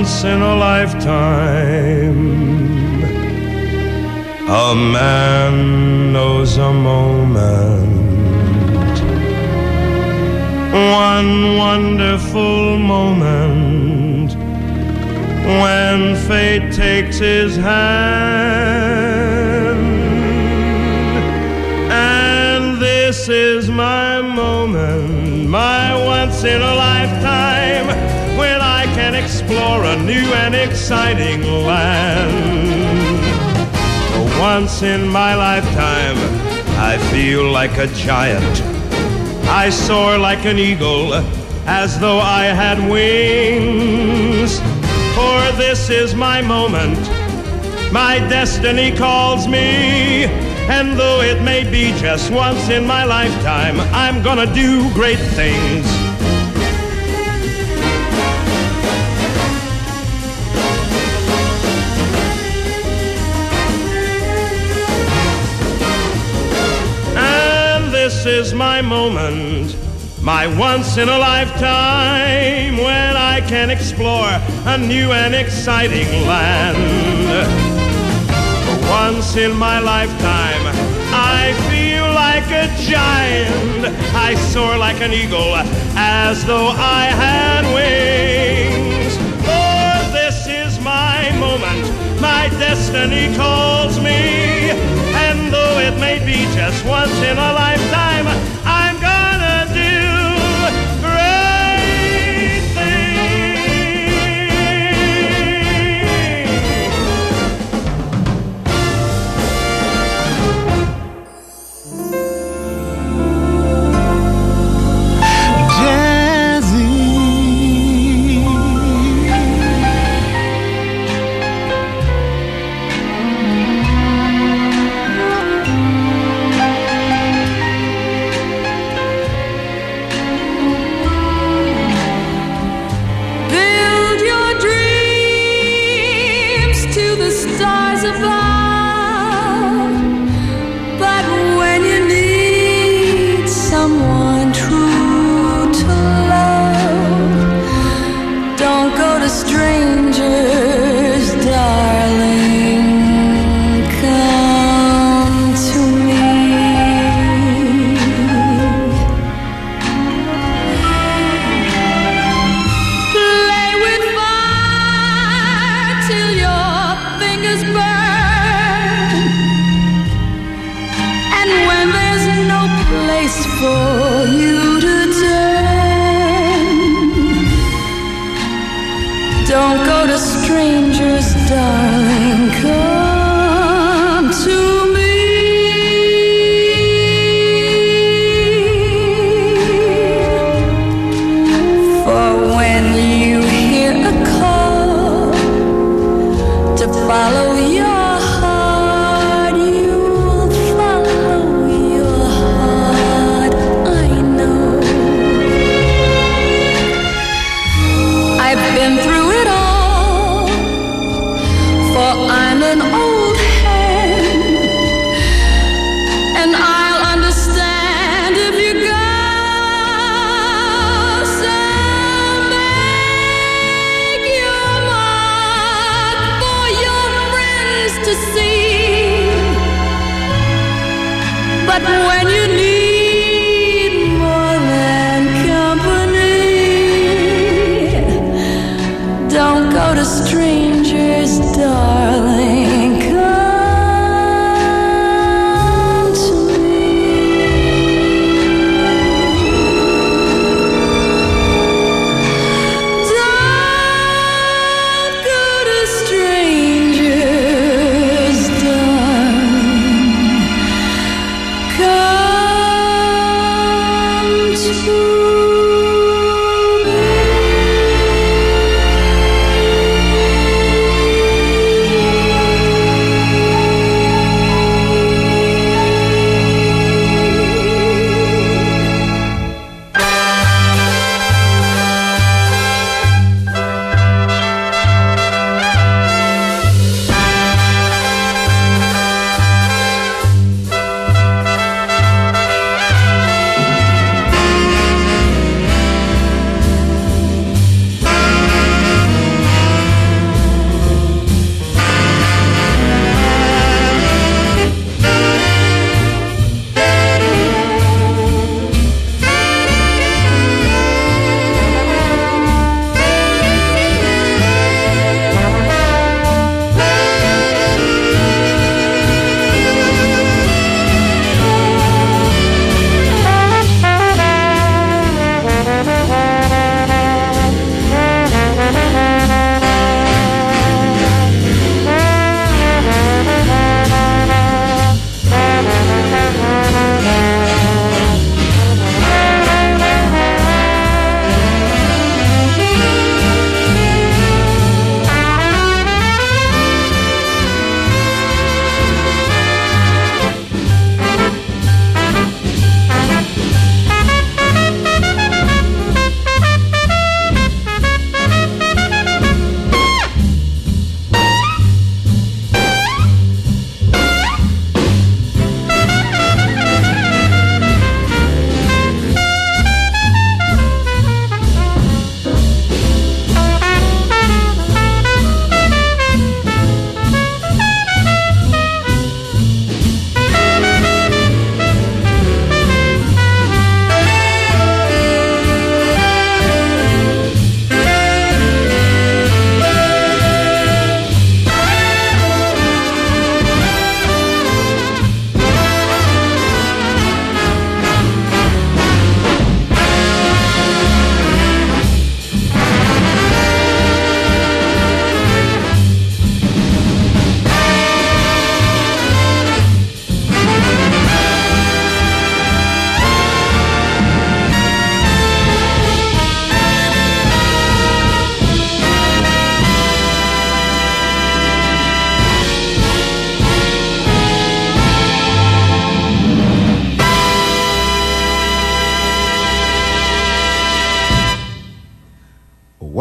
once in a lifetime, a man knows a moment, one wonderful moment, when fate takes his hand. And this is my moment, my once in a lifetime, when I can explore a new and exciting land. For once in my lifetime, I feel like a giant. I soar like an eagle, as though I had wings. For this is my moment, my destiny calls me. And though it may be just once in my lifetime, I'm gonna do great things. And this is my moment, my once in a lifetime, when I can explore a new and exciting land. For once in my lifetime, I feel like a giant. I soar like an eagle, as though I had wings. For this is my moment, my destiny calls me. And though it may be just once in a lifetime, I'm gonna do great come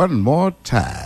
one more time.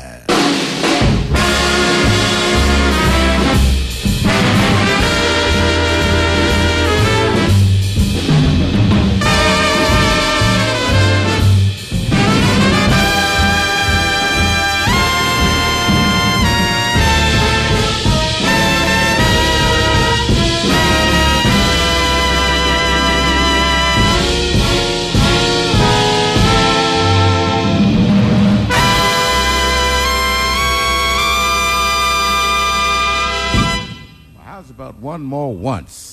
About one more once.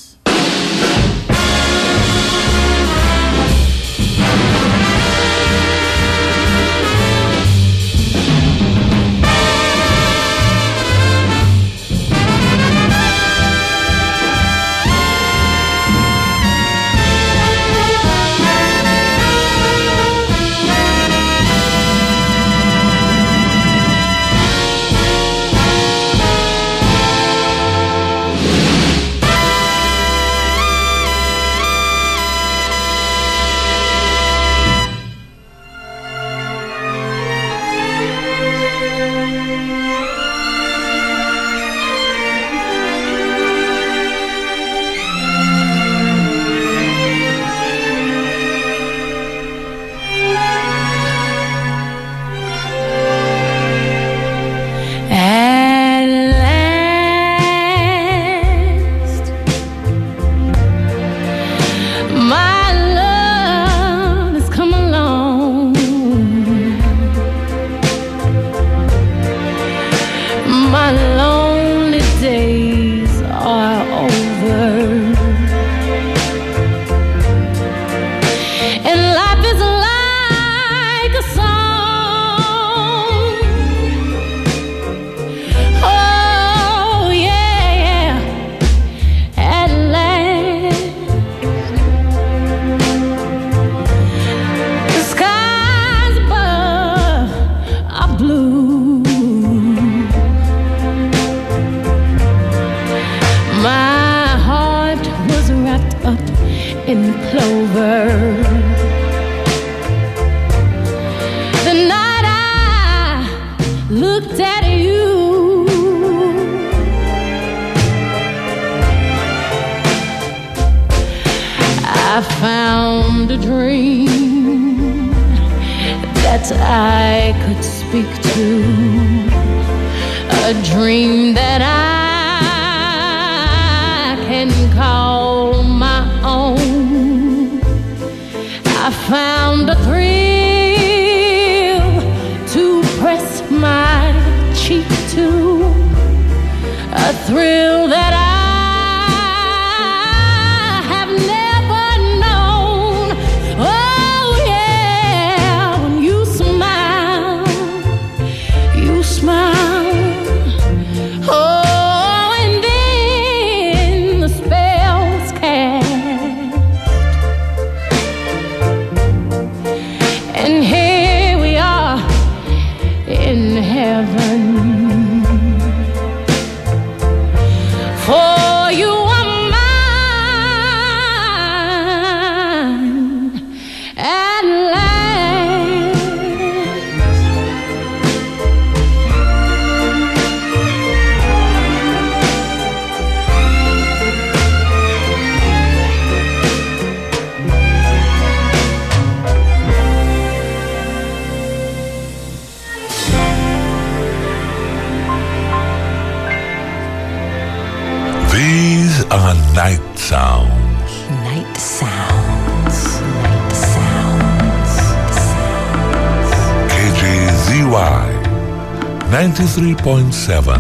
Night sounds. Night sounds. Night sounds. KJZY 93.7.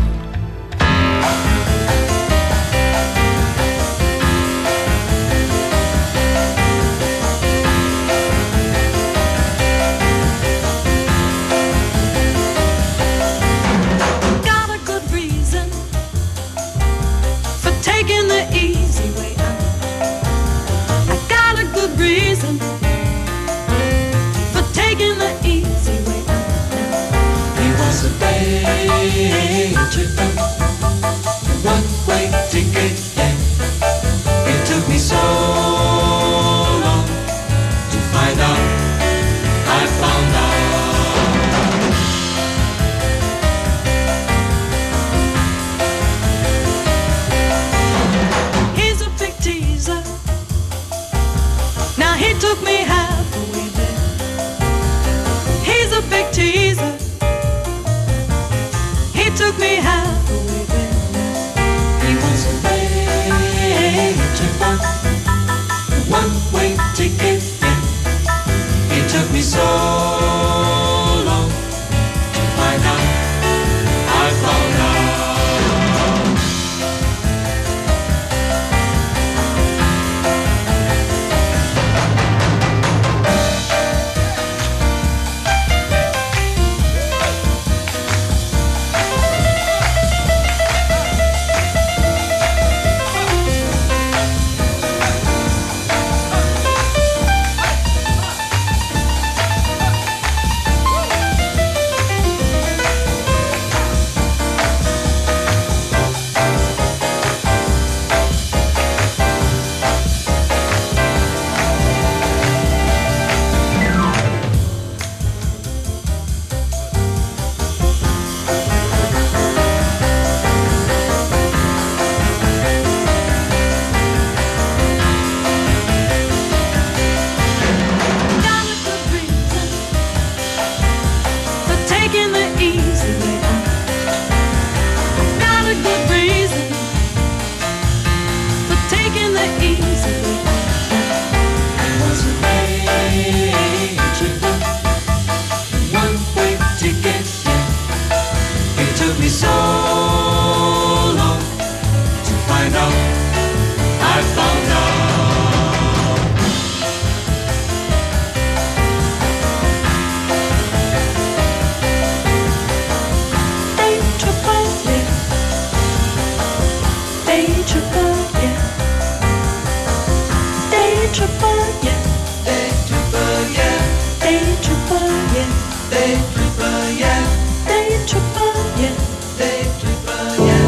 trooper, yeah. Day trooper, yeah. Day trooper, yeah. Day trooper, yeah. Day trooper, yeah. Day trooper, yeah.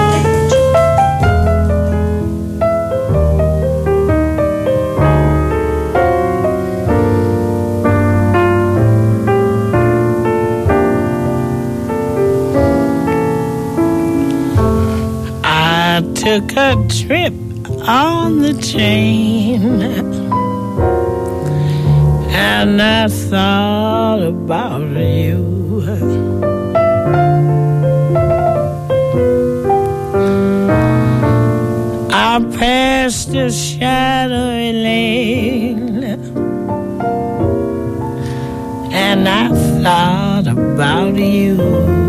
I took a trip on the train, and I thought about you. I passed a shadowy lane, and I thought about you.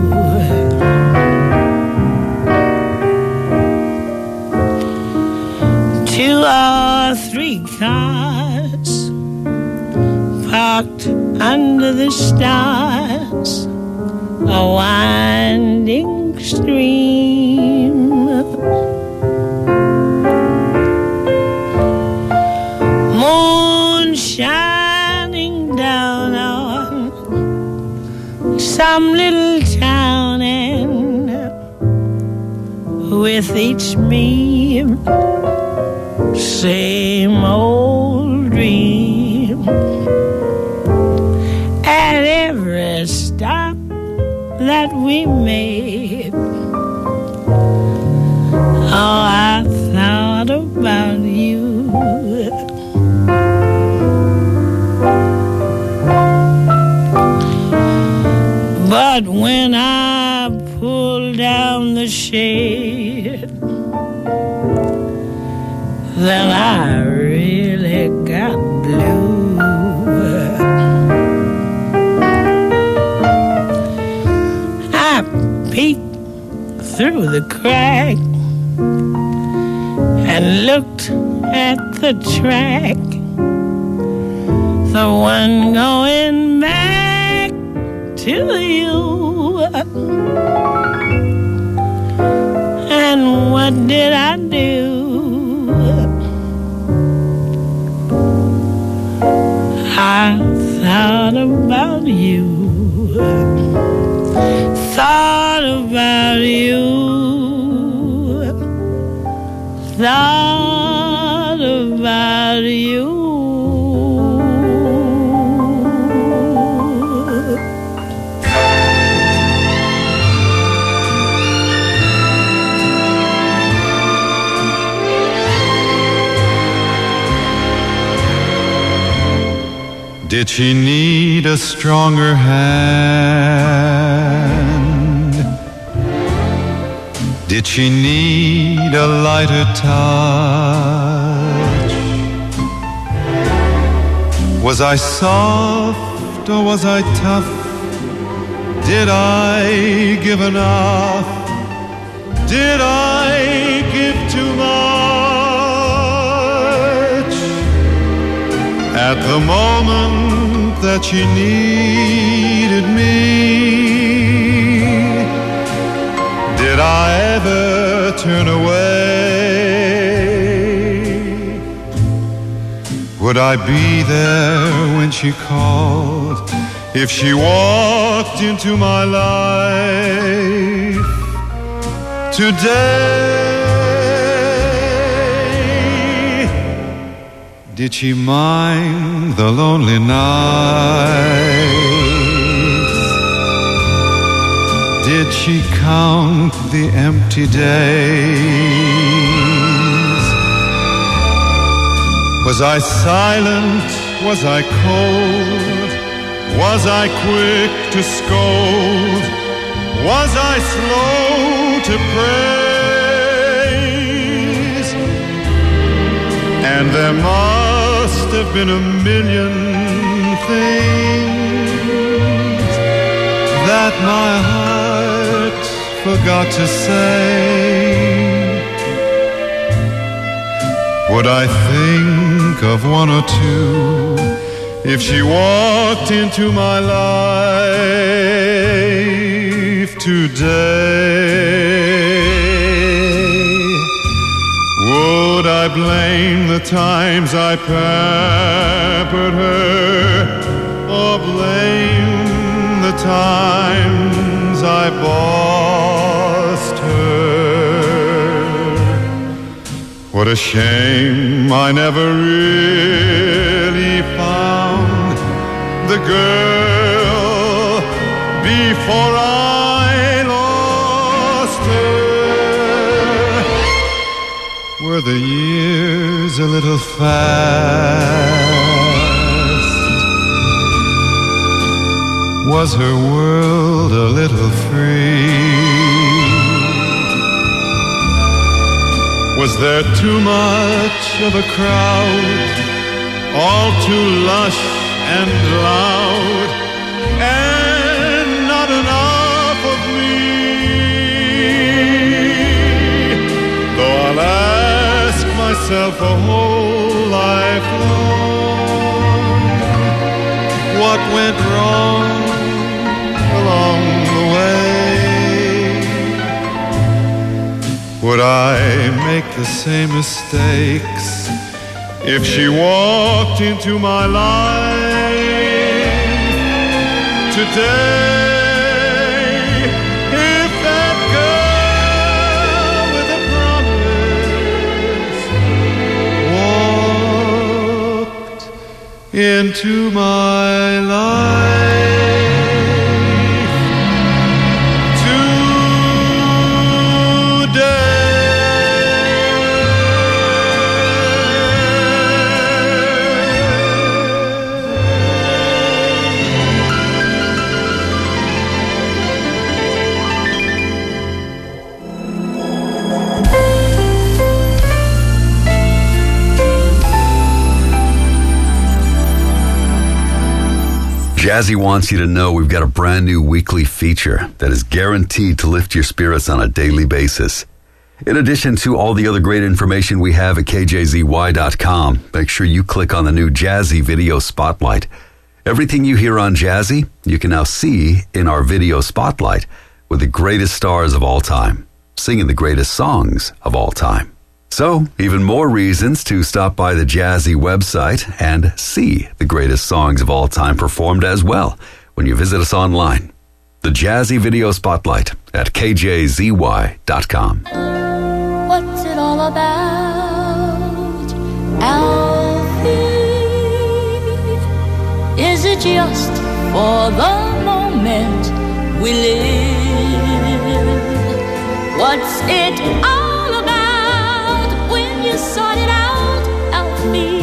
2 or 3 cars parked under the stars, a winding stream. Moon shining down on some little town, and with each beam same old dream. At every stop that we made, oh, I thought about you. But when I pulled down the shade, then I really got blue. I peeked through the crack and looked at the track, the one going back to you. And what did I do? I thought about you, thought about you, thought about you. Did she need a stronger hand? Did she need a lighter touch? Was I soft or was I tough? Did I give enough? Did I give too much? At the moment that she needed me, did I ever turn away? Would I be there when she called, if she walked into my life today? Did she mind the lonely nights? Did she count the empty days? Was I silent? Was I cold? Was I quick to scold? Was I slow to praise? And there must have been a million things that my heart forgot to say. Would I think of one or two if she walked into my life today? Would I blame the times I pampered her, or blame the times I bossed her? What a shame I never really found the girl before I lost her. Were the years a little fast? Was her world a little free? Was there too much of a crowd, all too lush and loud, and not enough of me? Though I'll ask myself a whole life long, what went wrong along the way? Would I make the same mistakes if she walked into my life today? If that girl with a promise walked into my life today. Jazzy wants you to know we've got a brand new weekly feature that is guaranteed to lift your spirits on a daily basis. In addition to all the other great information we have at kjzy.com, make sure you click on the new Jazzy Video Spotlight. Everything you hear on Jazzy, you can now see in our Video Spotlight with the greatest stars of all time, singing the greatest songs of all time. So, even more reasons to stop by the Jazzy website and see the greatest songs of all time performed as well when you visit us online. The Jazzy Video Spotlight at kjzy.com. What's it all about, Alfie? Is it just for the moment we live? What's it all about? Sort it out, Alfie.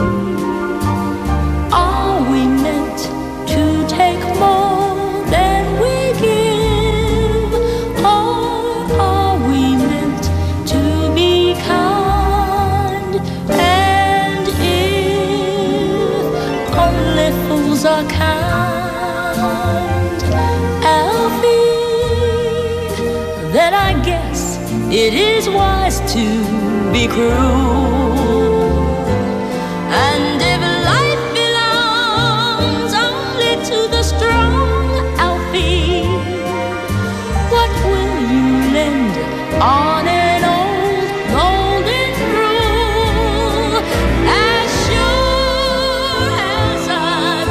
Are we meant to take more than we give? Or are we meant to be kind? And if only fools are kind, Alfie, then I guess it is wise to be cruel. And if life belongs only to the strong, Alfie, what will you lend on an old golden rule? As sure as I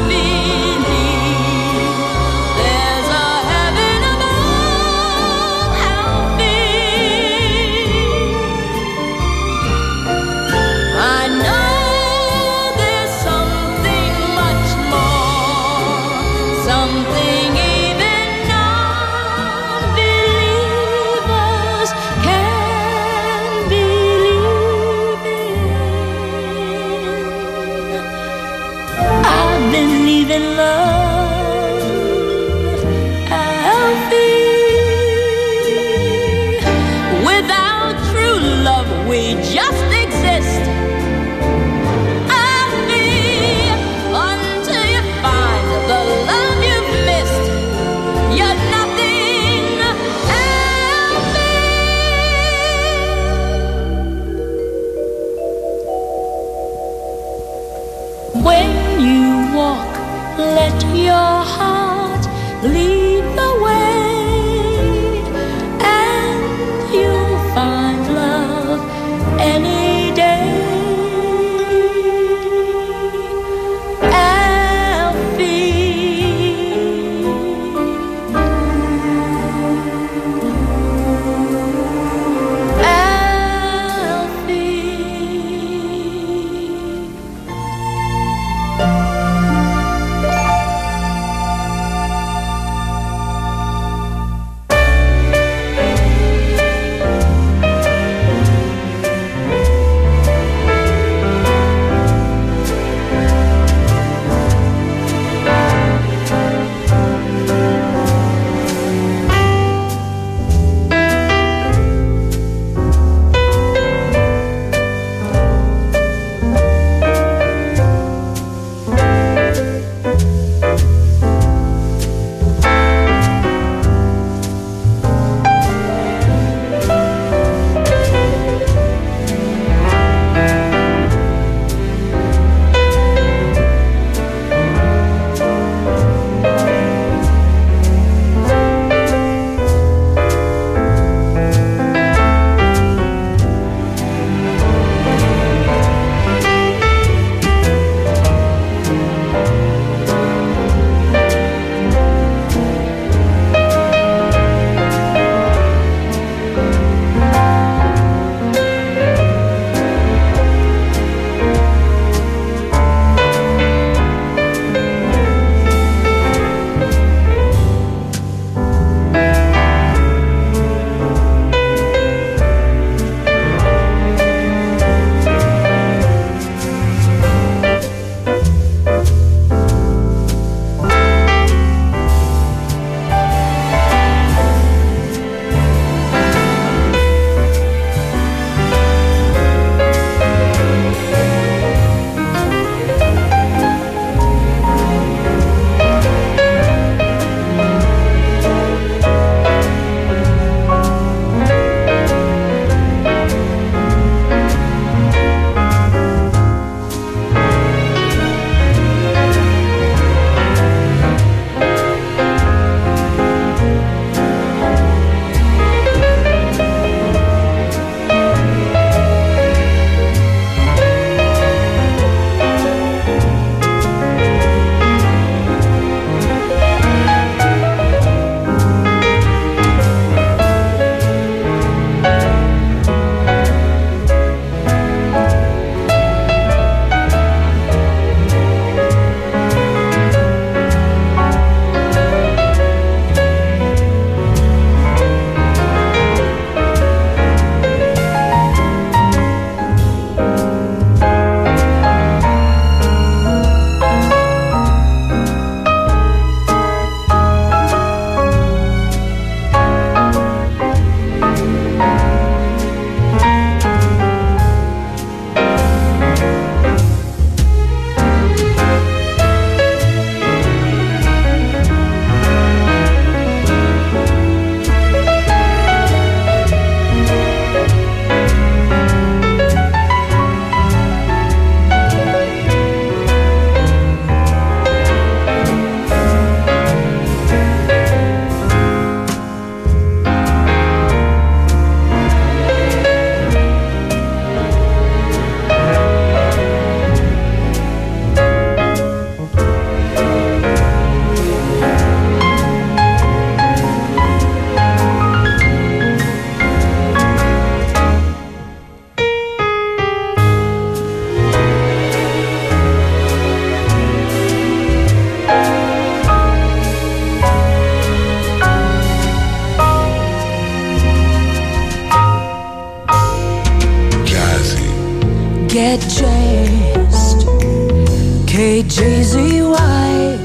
believe there's a heaven above, Alfie, I know there's something much more, something even non-believers can believe in. I've been leaving love, Alfie. Without true love, we just exist. Alfie, until you find the love you've missed, you're nothing, Alfie. When you walk, let your heart lead the way, and you'll find love any day. get jazzed. KJZY.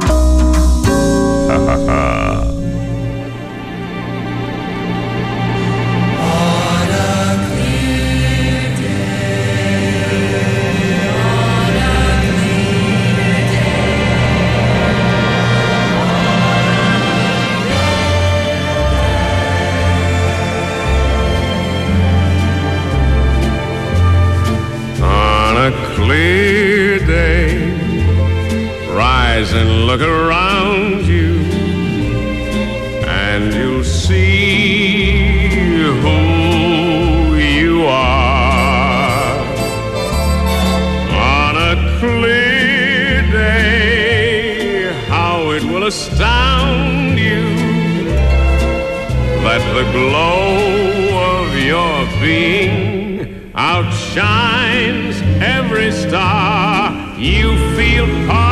Clear day, rise and look around you, and you'll see who you are. On a clear day, how it will astound you that the glow of your being outshines every star you feel. real party.